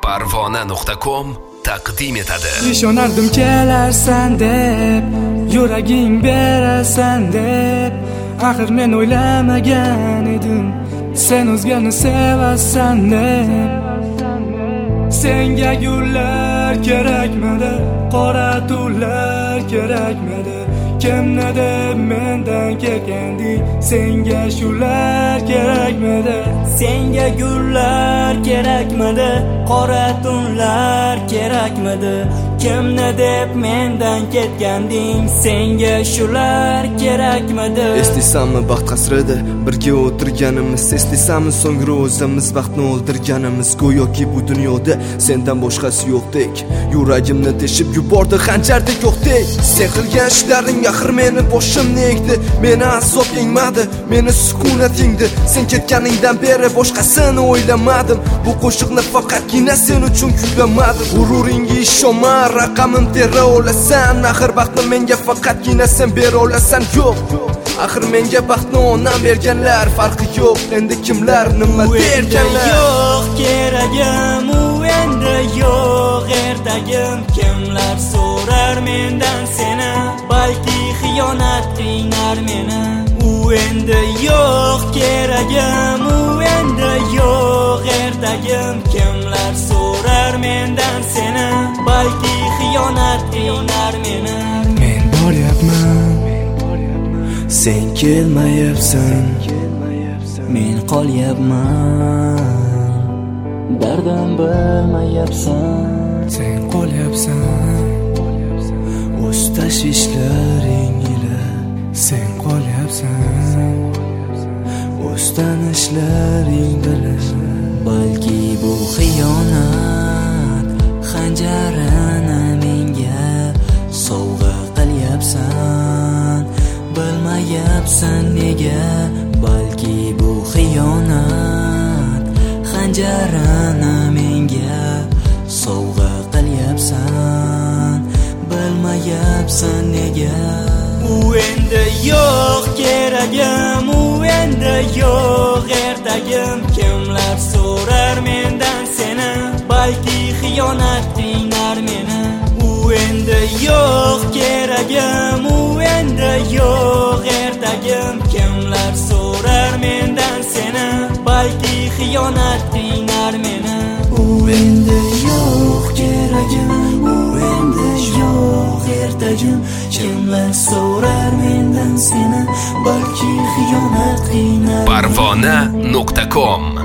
Parvona.com taqdim etadi. Ishonardim kelarsan deb, yuraging berasan deb. Axir men o'ylamagan edim sen o'zgani sevasan deb. Senga gullar kerakmadi, qora tunlar kerakmadi. Kimni deb mendan ketganding, senga shular kerakmadi. Senga gullar kerakmadi, qora tunlar kerakmadi. Kimni deb mendan ketganding, senga shular kerakmadi. Eslaysanmi baxt qasrida birga o'tirganimiz, eslaysanmi so'ngra o'zimiz vaqtni o'ldirganimiz. Go'yoki bu dunyoda sendan boshqasi yo'qdek, yuragimni teshib yubordi xanjardek o'qdek. Sen qilgan ishlaring axir meni boshimni egdi, meni azob yengmadi, meni sukunat yengdi. Sen ketganingdan beri boshqasini o'ylamadim, bu qo'shiqni faqatgina sen uchun kuylamadim. G'ururingga ishonma, raqamim tera olasan, axir vaqtni menga faqatgina sen bera olasan. Yo'q, axir menga baxtni onam berganlar, farqi yo'q. Endi kimlar nima derganlar? Yo'q keragim, u endi yo'q ertagim. Kimlar so'rar mendan seni, balki xiyonat qiynar meni. U endi yo'q keragim, u endi yo'q ertagim. Kimlar so'rar mendan seni, balki xiyonat qiynar meni. Men boryapman, Sen kelmayapsan, men qolyapman. Dardim bilmayapsan, sen qolyapsan. o'z tashvishlaring ila Sen qolyapsan. o'z tanishlaring bilan. balki bu xiyonat xanjarini menga sovg'a qilyapsan. Bilmayapsan nega, balki bu xiyonat xanjarini menga sovg'a qilyapsan. Bilmayapsan nega. U endi yo'q keragim, u endi yo'q ertagim. Kimlar so'rar mendan seni, balki xiyonat qiynar meni. U endi yo'q keragim, u endi yo'q ertagim. Kimlar so'rar mendan seni, balki xiyonat qiynar meni. U endi yo'q keragim, u endi yo'q ertagim. Kimlar so'rar mendan seni, balki xiyonat qiynar. Parvona.com